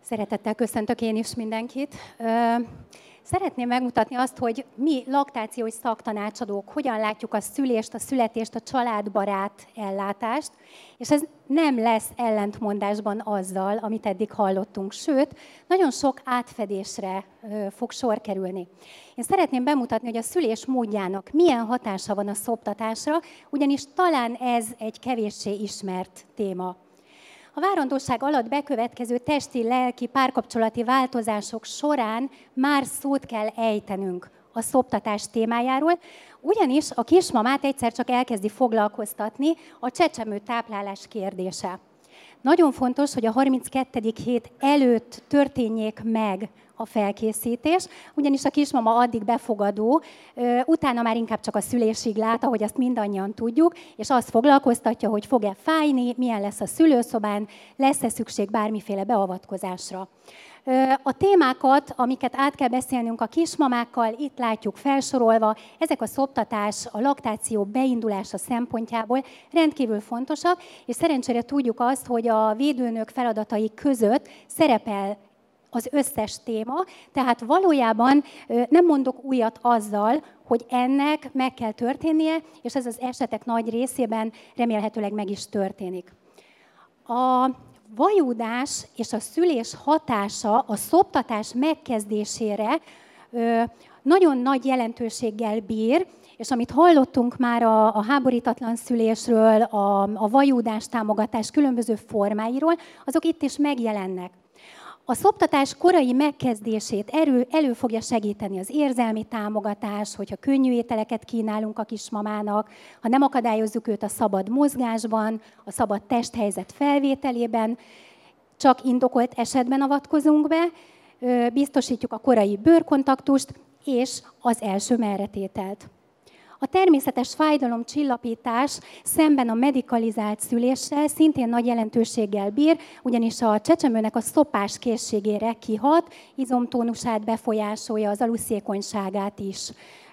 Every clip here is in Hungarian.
Szeretettel köszöntök én is mindenkit. Szeretném megmutatni azt, hogy mi laktációs szaktanácsadók hogyan látjuk a szülést, a születést, a családbarát ellátást, és ez nem lesz ellentmondásban azzal, amit eddig hallottunk, sőt, nagyon sok átfedésre fog sor kerülni. Én szeretném bemutatni, hogy a szülés módjának milyen hatása van a szoptatásra, ugyanis talán ez egy kevéssé ismert téma. A várandóság alatt bekövetkező testi, lelki, párkapcsolati változások során már szót kell ejtenünk a szoptatás témájáról, ugyanis a kismamát egyszer csak elkezdi foglalkoztatni a csecsemő táplálás kérdése. Nagyon fontos, hogy a 32. hét előtt történjék meg a felkészítés, ugyanis a kismama addig befogadó, utána már inkább csak a szülésig lát, ahogy azt mindannyian tudjuk, és azt foglalkoztatja, hogy fog-e fájni, milyen lesz a szülőszobán, lesz-e szükség bármiféle beavatkozásra. A témákat, amiket át kell beszélnünk a kismamákkal, itt látjuk felsorolva, ezek a szoptatás, a laktáció beindulása szempontjából rendkívül fontosak, és szerencsére tudjuk azt, hogy a védőnők feladatai között szerepel az összes téma, tehát valójában nem mondok újat azzal, hogy ennek meg kell történnie, és ez az esetek nagy részében remélhetőleg meg is történik. A vajúdás és a szülés hatása a szoptatás megkezdésére nagyon nagy jelentőséggel bír, és amit hallottunk már a háborítatlan szülésről, a vajúdás támogatás különböző formáiról, azok itt is megjelennek. A szoptatás korai megkezdését elő fogja segíteni az érzelmi támogatás, hogyha könnyű ételeket kínálunk a kismamának, ha nem akadályozzuk őt a szabad mozgásban, a szabad testhelyzet felvételében, csak indokolt esetben avatkozunk be, biztosítjuk a korai bőrkontaktust és az első merretételt. A természetes fájdalomcsillapítás szemben a medikalizált szüléssel szintén nagy jelentőséggel bír, ugyanis a csecsemőnek a szopás készségére kihat, izomtónusát befolyásolja, az aluszékonyságát is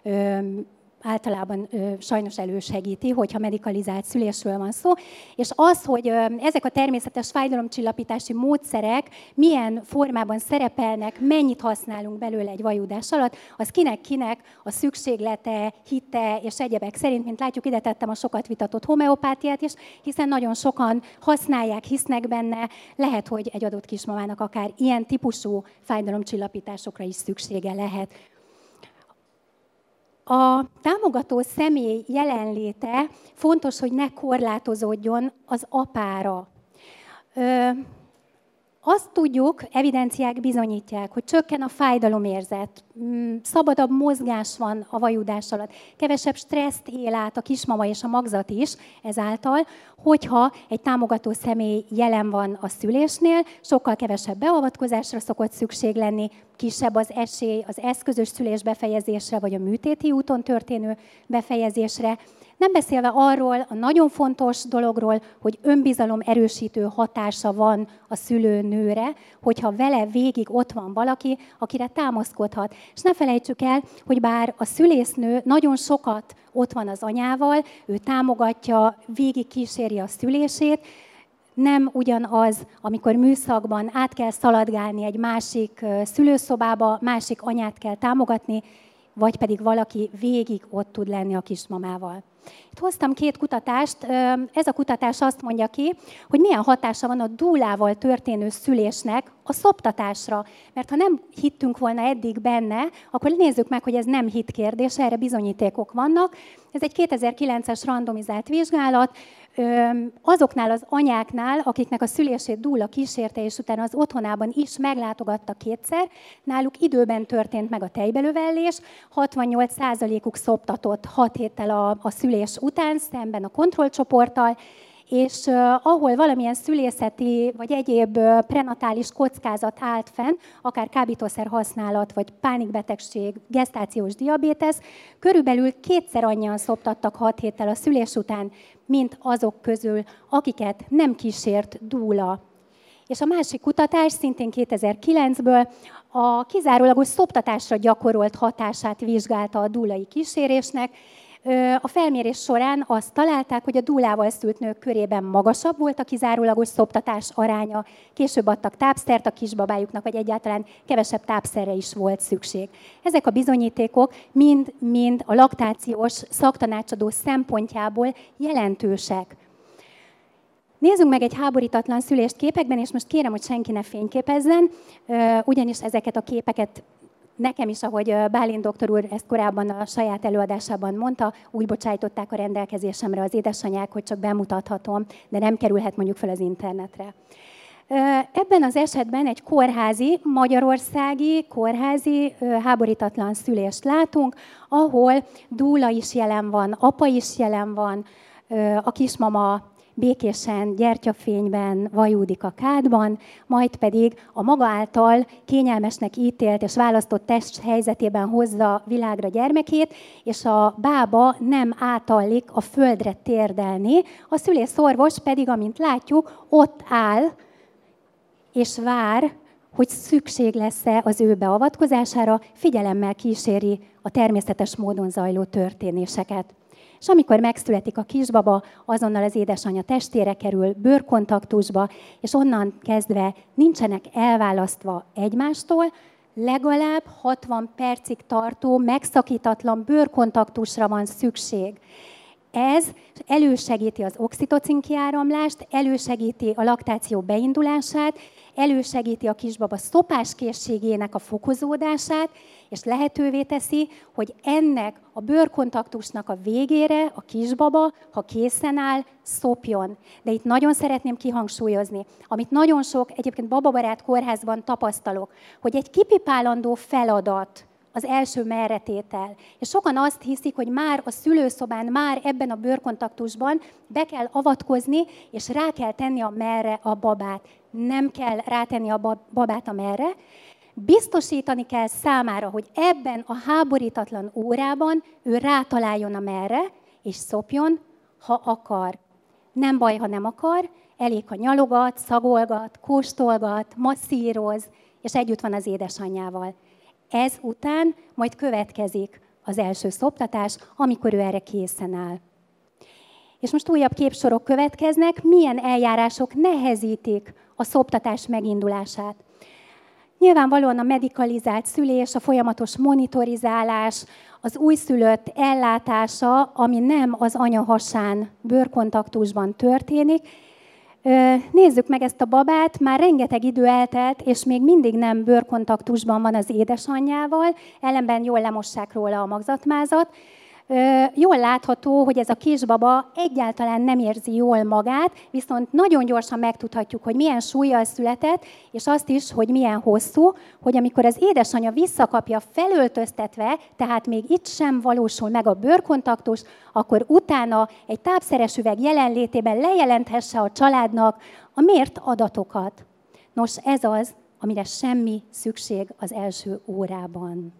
általában sajnos elősegíti, hogyha medikalizált szülésről van szó, és az, hogy ezek a természetes fájdalomcsillapítási módszerek milyen formában szerepelnek, mennyit használunk belőle egy vajúdás alatt, az kinek-kinek a szükséglete, hite és egyebek szerint, mint látjuk, ide tettem a sokat vitatott homeopátiát is, hiszen nagyon sokan használják, hisznek benne, lehet, hogy egy adott kismamának akár ilyen típusú fájdalomcsillapításokra is szüksége lehet. A támogató személy jelenléte fontos, hogy ne korlátozódjon az apára. Azt tudjuk, evidenciák bizonyítják, hogy csökken a fájdalomérzet, szabadabb mozgás van a vajúdás alatt, kevesebb stresszt él át a kismama és a magzat is ezáltal, hogyha egy támogató személy jelen van a szülésnél, sokkal kevesebb beavatkozásra szokott szükség lenni, kisebb az esély az eszközös szülés befejezésre, vagy a műtéti úton történő befejezésre. Nem beszélve arról a nagyon fontos dologról, hogy önbizalom erősítő hatása van a szülőnőre, hogyha vele végig ott van valaki, akire támaszkodhat. És ne felejtsük el, hogy bár a szülésznő nagyon sokat ott van az anyával, ő támogatja, végig kíséri a szülését, nem ugyanaz, amikor műszakban át kell szaladgálni egy másik szülőszobába, másik anyát kell támogatni, vagy pedig valaki végig ott tud lenni a kismamával. Itt hoztam 2 kutatást. Ez a kutatás azt mondja ki, hogy milyen hatása van a dúlával történő szülésnek a szoptatásra. Mert ha nem hittünk volna eddig benne, akkor nézzük meg, hogy ez nem hit kérdése, erre bizonyítékok vannak. Ez egy 2009-es randomizált vizsgálat. Azoknál az anyáknál, akiknek a szülését dúla kísérte, és utána az otthonában is meglátogatta 2-szer, náluk időben történt meg a tejbelövellés, 68%-uk szoptatott 6 héttel a szülés után, szemben a kontrollcsoporttal, és ahol valamilyen szülészeti vagy egyéb prenatális kockázat állt fenn, akár kábítószer használat, vagy pánikbetegség, gesztációs diabétesz, körülbelül 2-szer annyian szoptattak 6 héttel a szülés után, mint azok közül, akiket nem kísért dúla. És a másik kutatás, szintén 2009-ből, a kizárólagos szoptatásra gyakorolt hatását vizsgálta a dúlai kísérésnek. A felmérés során azt találták, hogy a dúlával szült nők körében magasabb volt a kizárólagos szoptatás aránya, később adtak tápszert a kisbabájuknak, vagy egyáltalán kevesebb tápszerre is volt szükség. Ezek a bizonyítékok mind a laktációs szaktanácsadó szempontjából jelentősek. Nézzünk meg egy háborítatlan szülést képekben, és most kérem, hogy senki ne fényképezzen, ugyanis ezeket a képeket nekem is, ahogy Bálint doktor úr ezt korábban a saját előadásában mondta, úgy bocsájtották a rendelkezésemre az édesanyák, hogy csak bemutathatom, de nem kerülhet mondjuk fel az internetre. Ebben az esetben egy magyarországi kórházi háborítatlan szülést látunk, ahol dúla is jelen van, apa is jelen van, a kismama békésen, gyertyafényben vajúdik a kádban, majd pedig a maga által kényelmesnek ítélt és választott test helyzetében hozza világra gyermekét, és a bába nem átallik a földre térdelni, a szülészorvos pedig, amint látjuk, ott áll és vár, hogy szükség lesz-e az ő beavatkozására, figyelemmel kíséri a természetes módon zajló történéseket. És amikor megszületik a kisbaba, azonnal az édesanyja testére kerül, bőrkontaktusba, és onnan kezdve nincsenek elválasztva egymástól, legalább 60 percig tartó, megszakítatlan bőrkontaktusra van szükség. Ez elősegíti az oxitocin kiáramlást, elősegíti a laktáció beindulását, elősegíti a kisbaba szopáskészségének a fokozódását, és lehetővé teszi, hogy ennek a bőrkontaktusnak a végére a kisbaba, ha készen áll, szopjon. De itt nagyon szeretném kihangsúlyozni, amit nagyon sok egyébként bababarát kórházban tapasztalok, hogy egy kipipálandó feladat az első merretétel. És sokan azt hiszik, hogy már a szülőszobán, már ebben a bőrkontaktusban be kell avatkozni, és rá kell tenni a merre a babát. Nem kell rátenni a babát a merre. Biztosítani kell számára, hogy ebben a háborítatlan órában ő rátaláljon a merre, és szopjon, ha akar. Nem baj, ha nem akar, elég, ha nyalogat, szagolgat, kóstolgat, masszíroz, és együtt van az édesanyjával. Ez után majd következik az első szoptatás, amikor ő erre készen áll. És most újabb képsorok következnek, milyen eljárások nehezítik a szoptatás megindulását. Nyilvánvalóan a medikalizált szülés, a folyamatos monitorizálás, az újszülött ellátása, ami nem az anya hasán bőrkontaktusban történik. Nézzük meg ezt a babát, már rengeteg idő eltelt, és még mindig nem bőrkontaktusban van az édesanyjával, ellenben jól lemossák róla a magzatmázat. Jól látható, hogy ez a kisbaba egyáltalán nem érzi jól magát, viszont nagyon gyorsan megtudhatjuk, hogy milyen súllyal született, és azt is, hogy milyen hosszú, hogy amikor az édesanyja visszakapja felöltöztetve, tehát még itt sem valósul meg a bőrkontaktus, akkor utána egy tápszeres üveg jelenlétében lejelenthesse a családnak a mért adatokat. Nos, ez az, amire semmi szükség az első órában.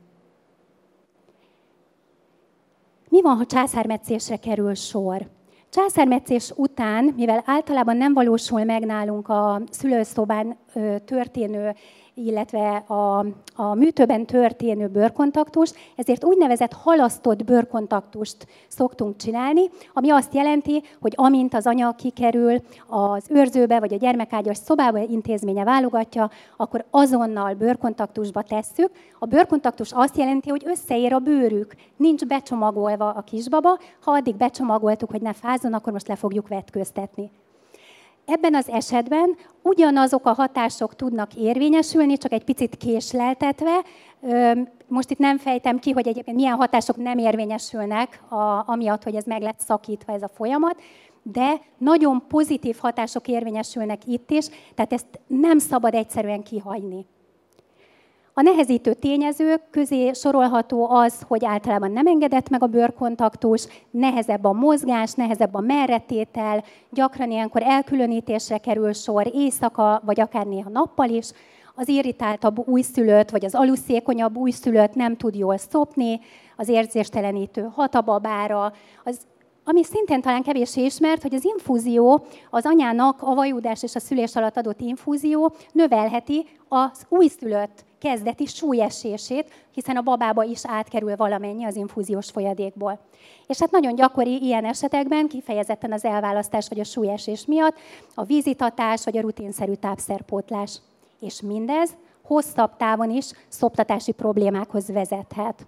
Mi van, ha császármetszésre kerül sor? Császármetszés után, mivel általában nem valósul meg nálunk a szülőszobán történő, illetve a műtőben történő bőrkontaktus, ezért úgynevezett halasztott bőrkontaktust szoktunk csinálni, ami azt jelenti, hogy amint az anya kikerül az őrzőbe, vagy a gyermekágyas szobába, intézménye válogatja, akkor azonnal bőrkontaktusba tesszük. A bőrkontaktus azt jelenti, hogy összeér a bőrük, nincs becsomagolva a kisbaba, ha addig becsomagoltuk, hogy ne fázzon, akkor most le fogjuk vetköztetni. Ebben az esetben ugyanazok a hatások tudnak érvényesülni, csak egy picit késleltetve. Most itt nem fejtem ki, hogy egyébként milyen hatások nem érvényesülnek, amiatt, hogy ez meg lett szakítva ez a folyamat, de nagyon pozitív hatások érvényesülnek itt is, tehát ezt nem szabad egyszerűen kihagyni. A nehezítő tényezők közé sorolható az, hogy általában nem engedett meg a bőrkontaktus, nehezebb a mozgás, nehezebb a merretétel, gyakran ilyenkor elkülönítésre kerül sor éjszaka, vagy akár néha nappal is. Az irritáltabb újszülött, vagy az aluszékonyabb újszülött nem tud jól szopni, az érzéstelenítő hat a babára, az Ami szintén talán kevéssé ismert, hogy az infúzió, az anyának a vajúdás és a szülés alatt adott infúzió növelheti az újszülött kezdeti súlyesését, hiszen a babába is átkerül valamennyi az infúziós folyadékból. És hát nagyon gyakori ilyen esetekben, kifejezetten az elválasztás vagy a súlyesés miatt, a vízitatás vagy a rutinszerű tápszerpótlás. És mindez hosszabb távon is szoptatási problémákhoz vezethet.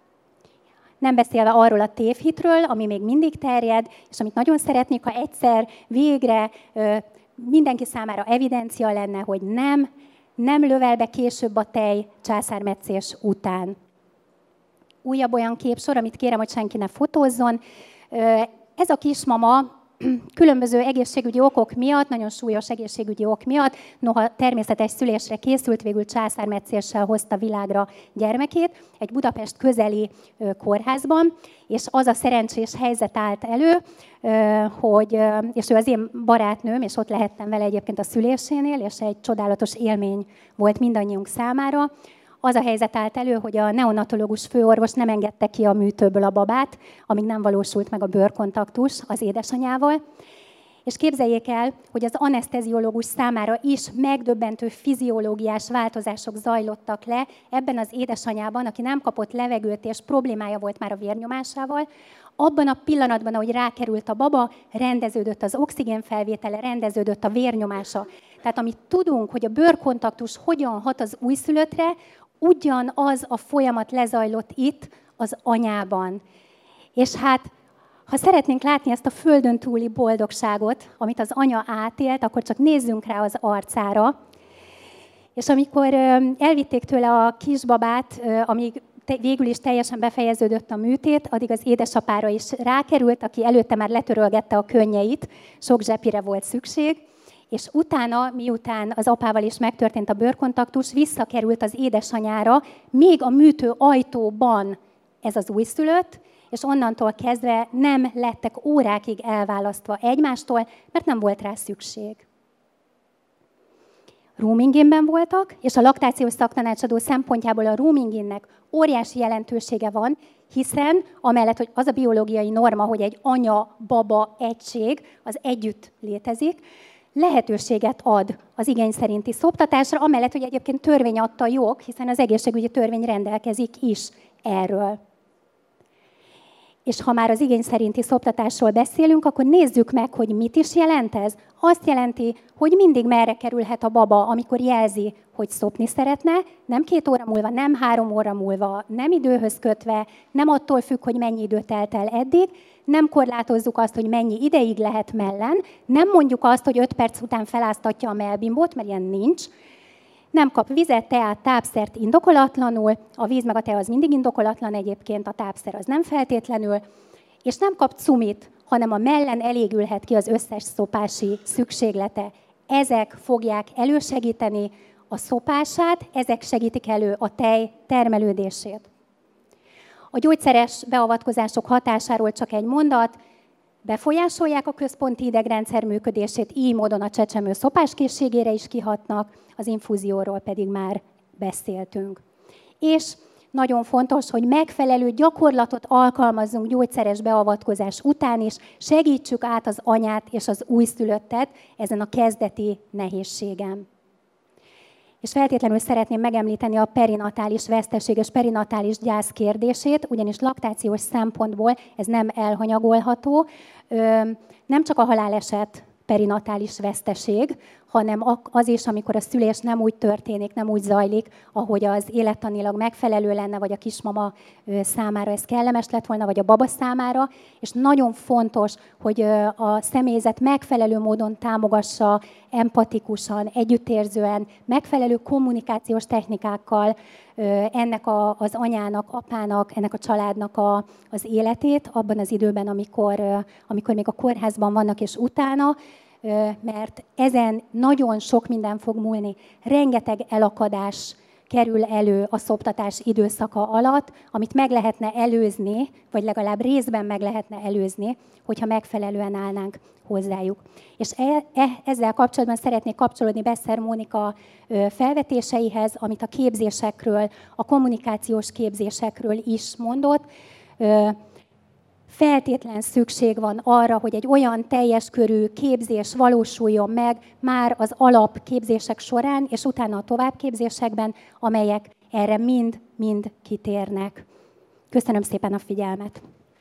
Nem beszélve arról a tévhitről, ami még mindig terjed, és amit nagyon szeretnék, ha egyszer, végre mindenki számára evidencia lenne, hogy nem lövel be később a tej császármetszés után. Újabb olyan képsor, amit kérem, hogy senki ne fotózzon. Ez a kismama különböző egészségügyi okok miatt, nagyon súlyos egészségügyi ok miatt, noha természetes szülésre készült, végül császármetszéssel hozta világra gyermekét egy Budapest közeli kórházban, és az a szerencsés helyzet állt elő, és ő az én barátnőm, és ott lehettem vele egyébként a szülésénél, és egy csodálatos élmény volt mindannyiunk számára. Az a helyzet állt elő, hogy a neonatológus főorvos nem engedte ki a műtőből a babát, amíg nem valósult meg a bőrkontaktus az édesanyával. És képzeljék el, hogy az aneszteziológus számára is megdöbbentő fiziológiás változások zajlottak le ebben az édesanyában, aki nem kapott levegőt, és problémája volt már a vérnyomásával. Abban a pillanatban, ahogy rákerült a baba, rendeződött az oxigénfelvétele, rendeződött a vérnyomása. Tehát amit tudunk, hogy a bőrkontaktus hogyan hat az újszülöttre, ugyanaz a folyamat lezajlott itt az anyában. És hát, ha szeretnénk látni ezt a földön túli boldogságot, amit az anya átélt, akkor csak nézzünk rá az arcára. És amikor elvitték tőle a kisbabát, amíg végül is teljesen befejeződött a műtét, addig az édesapára is rákerült, aki előtte már letörölgette a könnyeit, sok zsepire volt szükség, és utána, miután az apával is megtörtént a bőrkontaktus, visszakerült az édesanyára, még a műtő ajtóban ez az újszülött, és onnantól kezdve nem lettek órákig elválasztva egymástól, mert nem volt rá szükség. Rooming-inben voltak, és a laktációs szaktanácsadó szempontjából a rooming-innek óriási jelentősége van, hiszen amellett, hogy az a biológiai norma, hogy egy anya-baba egység, az együtt létezik, lehetőséget ad az igény szerinti szoptatásra, amellett, hogy egyébként törvény adta jog, hiszen az egészségügyi törvény rendelkezik is erről. És ha már az igény szerinti szoptatásról beszélünk, akkor nézzük meg, hogy mit is jelent ez. Azt jelenti, hogy mindig merre kerülhet a baba, amikor jelzi, hogy szopni szeretne, nem 2 óra múlva, nem 3 óra múlva, nem időhöz kötve, nem attól függ, hogy mennyi idő telt el eddig, nem korlátozzuk azt, hogy mennyi ideig lehet mellen, nem mondjuk azt, hogy 5 perc után feláztatja a mellbimbót, mert ilyen nincs, nem kap vizet, teát, tápszert indokolatlanul, a víz meg a tea az mindig indokolatlan egyébként, a tápszer az nem feltétlenül, és nem kap cumit, hanem a mellen elégülhet ki az összes szopási szükséglete. Ezek fogják elősegíteni a szopását, ezek segítik elő a tej termelődését. A gyógyszeres beavatkozások hatásáról csak egy mondat, befolyásolják a központi idegrendszer működését, így módon a csecsemő szopáskészségére is kihatnak, az infúzióról pedig már beszéltünk. És nagyon fontos, hogy megfelelő gyakorlatot alkalmazzunk gyógyszeres beavatkozás után is, segítsük át az anyát és az újszülöttet ezen a kezdeti nehézségen. És feltétlenül szeretném megemlíteni a perinatális veszteség és perinatális gyász kérdését, ugyanis laktációs szempontból ez nem elhanyagolható. Nem csak a haláleset perinatális veszteség, hanem az is, amikor a szülés nem úgy történik, nem úgy zajlik, ahogy az élettanilag megfelelő lenne, vagy a kismama számára ez kellemes lett volna, vagy a baba számára. És nagyon fontos, hogy a személyzet megfelelő módon támogassa, empatikusan, együttérzően, megfelelő kommunikációs technikákkal ennek az anyának, apának, ennek a családnak az életét abban az időben, amikor még a kórházban vannak, és utána, mert ezen nagyon sok minden fog múlni. Rengeteg elakadás kerül elő a szoptatás időszaka alatt, amit meg lehetne előzni, vagy legalább részben meg lehetne előzni, hogyha megfelelően állnánk hozzájuk. És ezzel kapcsolatban szeretnék kapcsolódni Besser Mónika felvetéseihez, amit a képzésekről, a kommunikációs képzésekről is mondott. feltétlen szükség van arra, hogy egy olyan teljes körű képzés valósuljon meg már az alapképzések során, és utána a továbbképzésekben, amelyek erre mind kitérnek. Köszönöm szépen a figyelmet!